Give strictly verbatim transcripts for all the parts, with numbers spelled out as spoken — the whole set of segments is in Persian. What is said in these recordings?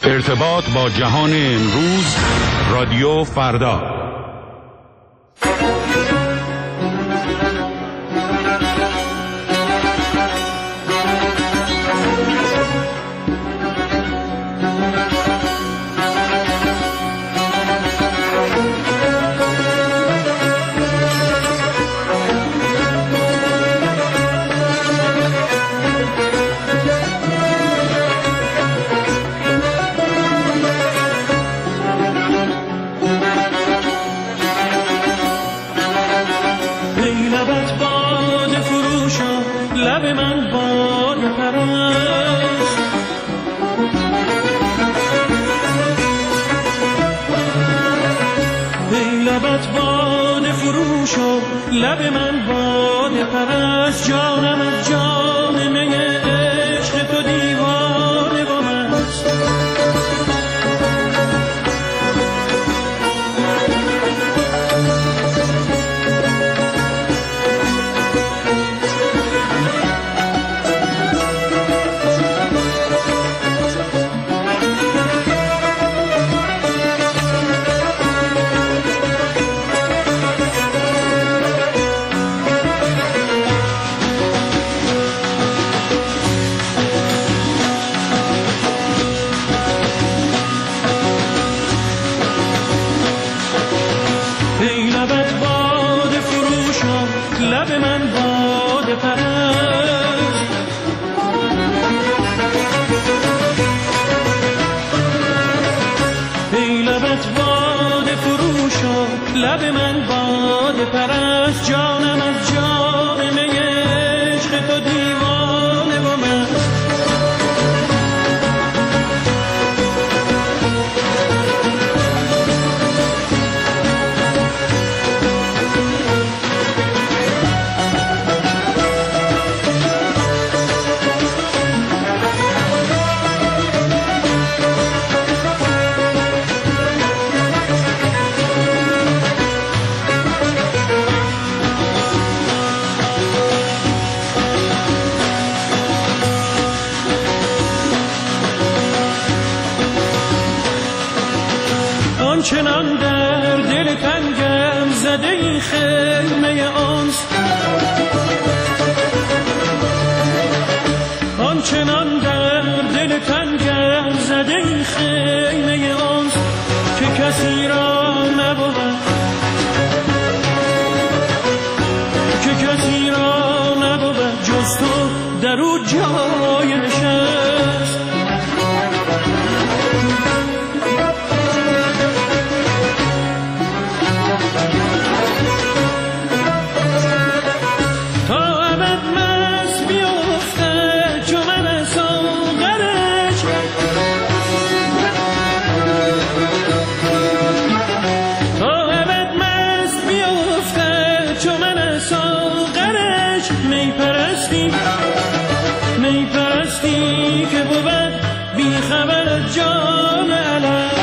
ارتباط با جهان امروز، رادیو فردا. لب من باده پرست، جانم از جام می عشق تو دیوانه با مست. لب من باده پرست، ای لبت باده فروشا، لب من باده پرست، جانم از جام می عشق تو دیوانه و مست. آنچنان در دل تنگم زده این خیمه آنس، آنچنان در دل تنگم زده این خیمه آنس که کسی را نبود، که کسی را نبود جز تو در او جای نشست. می پرستی می پرستی که بود بی خبر از جام علم.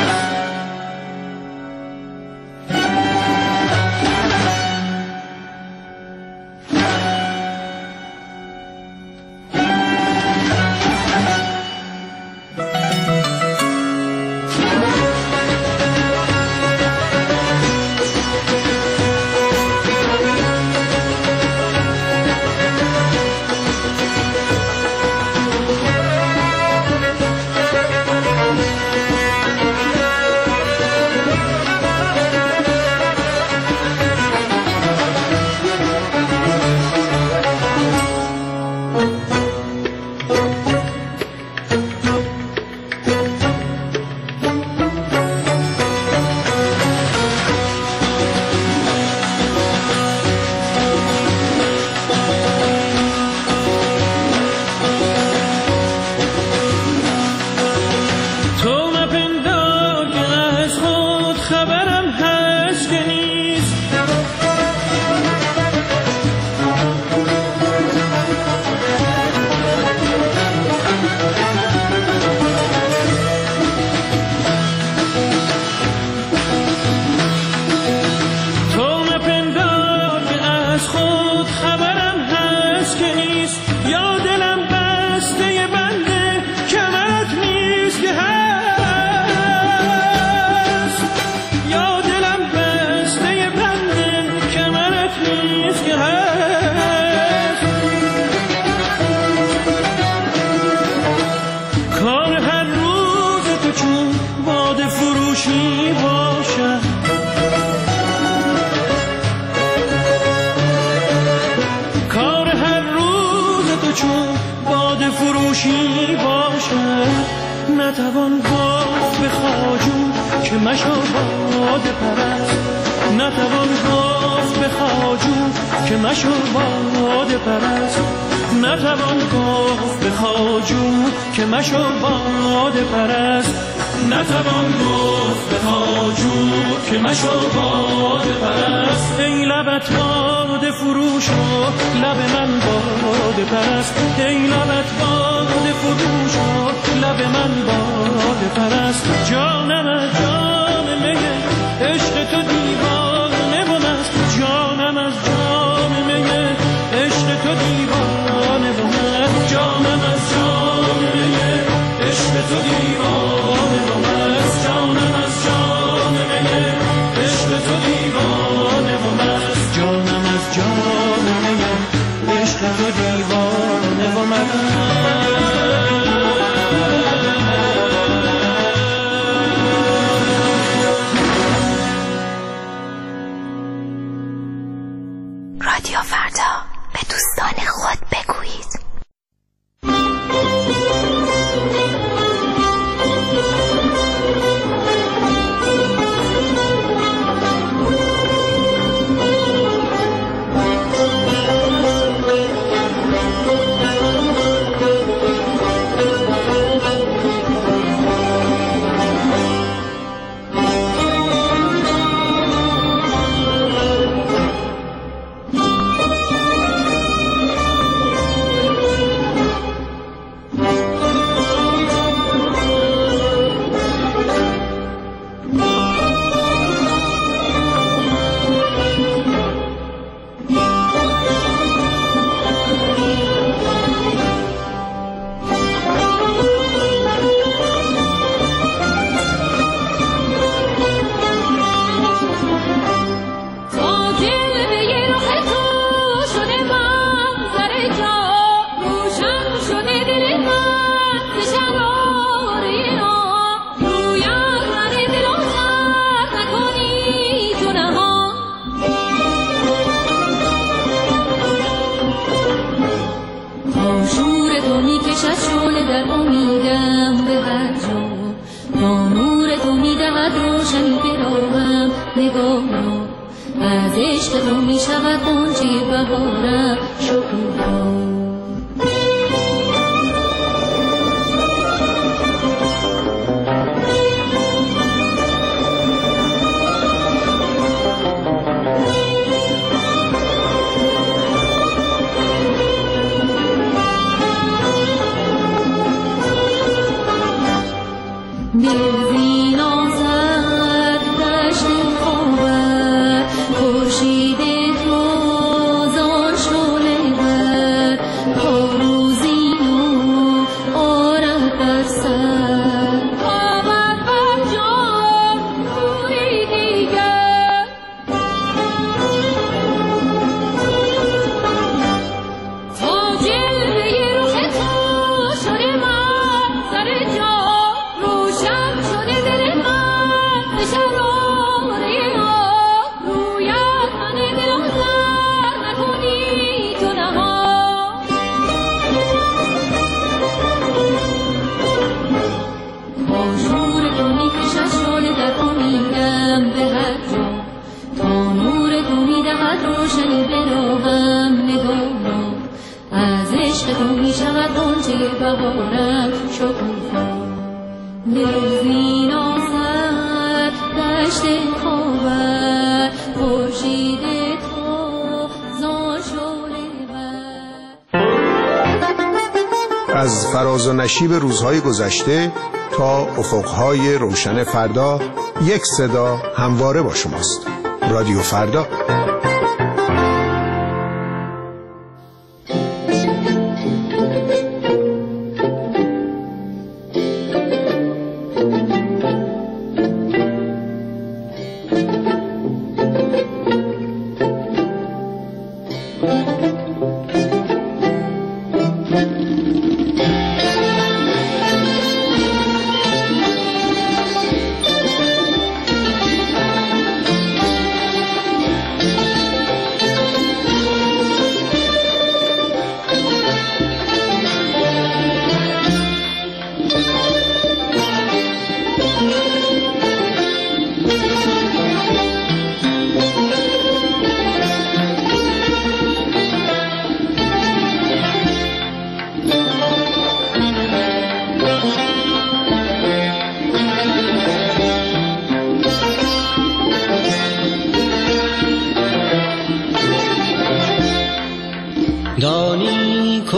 یا دلم بسته بنده کمرت نیست که هست. کار هر روز تو چون باده فروشی باشد، کار هر روز تو چون باده فروشی باشد. نتوان گفت به خواجو که مشو باده پرست، نتوان گفت به خواجو که مشو باده پرست، نتوان گفت به خواجو که مشو باده پرست، نتوان گفت به خواجو که مشو باده پرست. ای لبت باده فروش و لب من باده پرست، ای لبت باده فروش و لب من باده پرست. جانم از جام میه عشق تو دیوانه و مست، جانم از جام میه عشق تو دیوانه و مست، جانم از جام میه عشق تو دیوانه و مست، جانم از جام میه عشق تو دیوانه و مست، جانم از جام میه عشق تو دیوانه و مست. رادیو فردا، به دوستان خود بگویید. از فراز و نشیب روزهای گذشته تا افقهای روشن فردا، یک صدا همواره با شماست. رادیو فردا.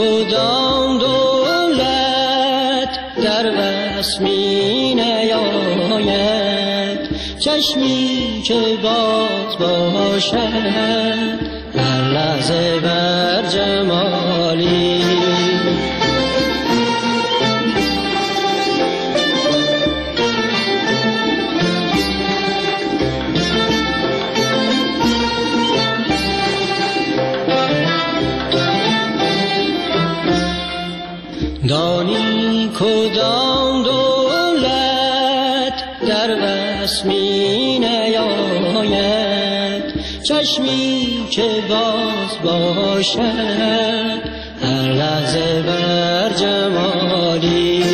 کدام دولت در وصف می نیاید، چشمی که باز باشد هر لحظه بر جمالی. دانی کدام دولت در وصف می نیاید، چشمی که باز باشد هر لحظه بر جمالی.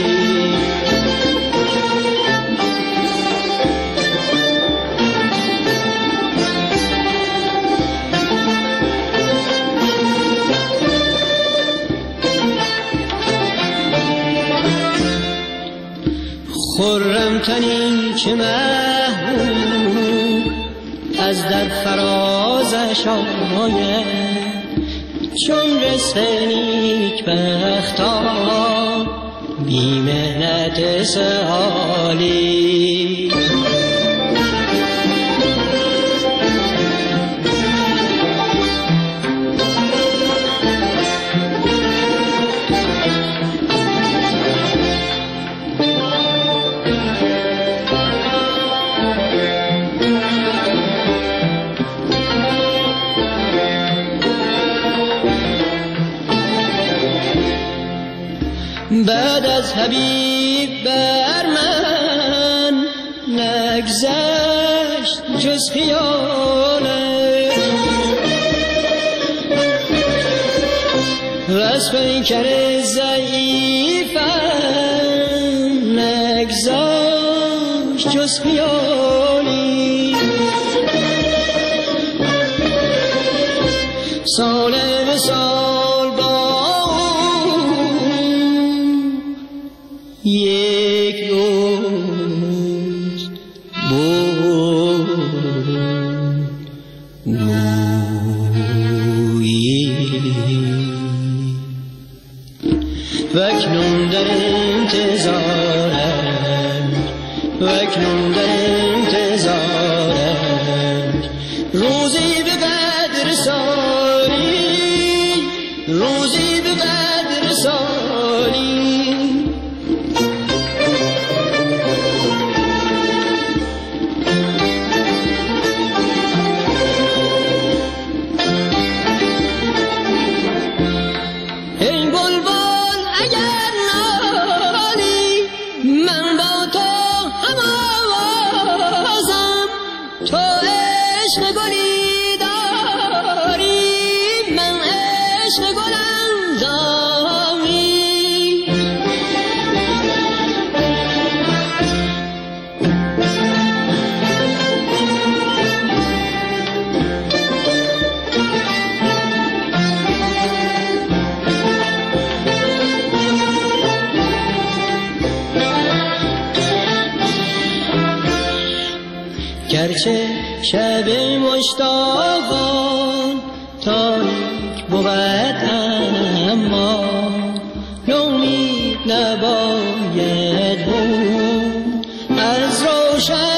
خرم تنی که محبوب از در فرازش آید، چون رزق نیک بختان بی محنت سهالی. بعد از حبیب بر من نگذشت جز خیالت، وصف پیکر ضعیفم نگذشت جز خیالی. سال به سال با یک روز بود گویی، وکنون در انتظارم، وکنون در انتظارم روزی به قدر سالی، روزی به قدر سالی. گرچه شب مشتاقان تاریک بود اما نومید نباید بود از روشن